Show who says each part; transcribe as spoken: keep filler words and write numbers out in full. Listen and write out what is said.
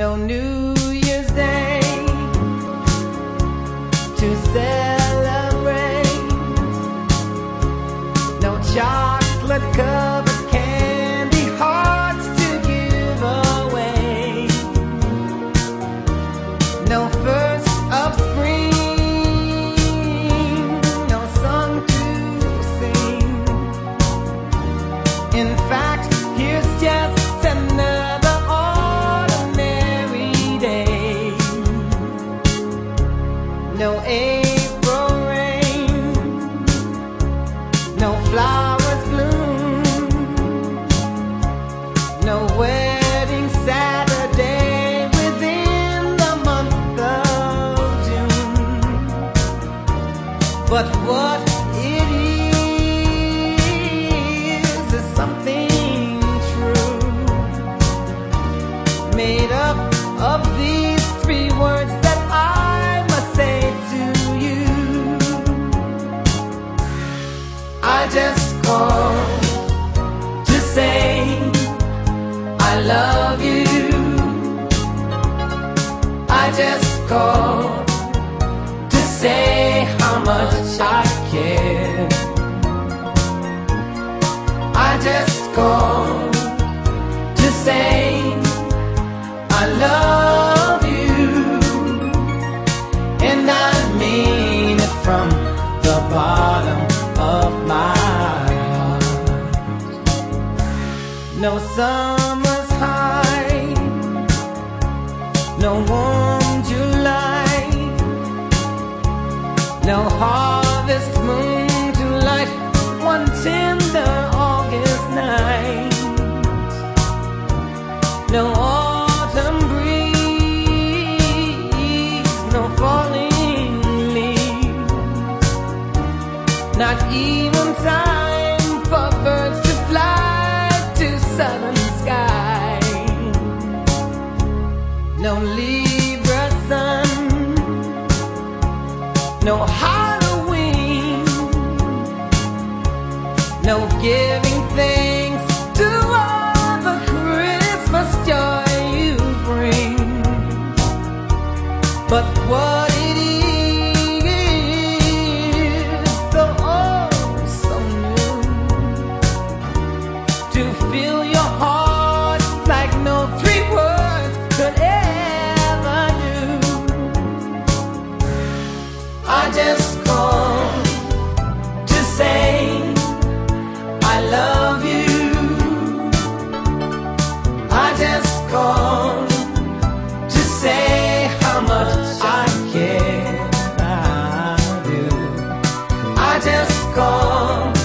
Speaker 1: No New Year's Day to celebrate, no chocolate covered candy hearts to give away, no first of spring, no song to sing. In fact, here's just another ordinary day. No April rain, no flowers bloom, no wedding Saturday within the month of June. But what it is is something true, made up of these three words that I must say to you. I just called to say I love you. I just called to say how much I care. I just called to say I love you, and I mean it from the bottom of my heart. No summer's high, no warm July, no harvest moon to light one tender August night, no autumn breeze, no falling leaves, not even time for birds to fly to southern sky, no Libra sun, no Halloween, no giving thanks to all the Christmas joy you bring. But what it is, so oh so new, to fill your heart like no three words could ever do. I just called to say I love you. I just called to say how much I care. I do. I just called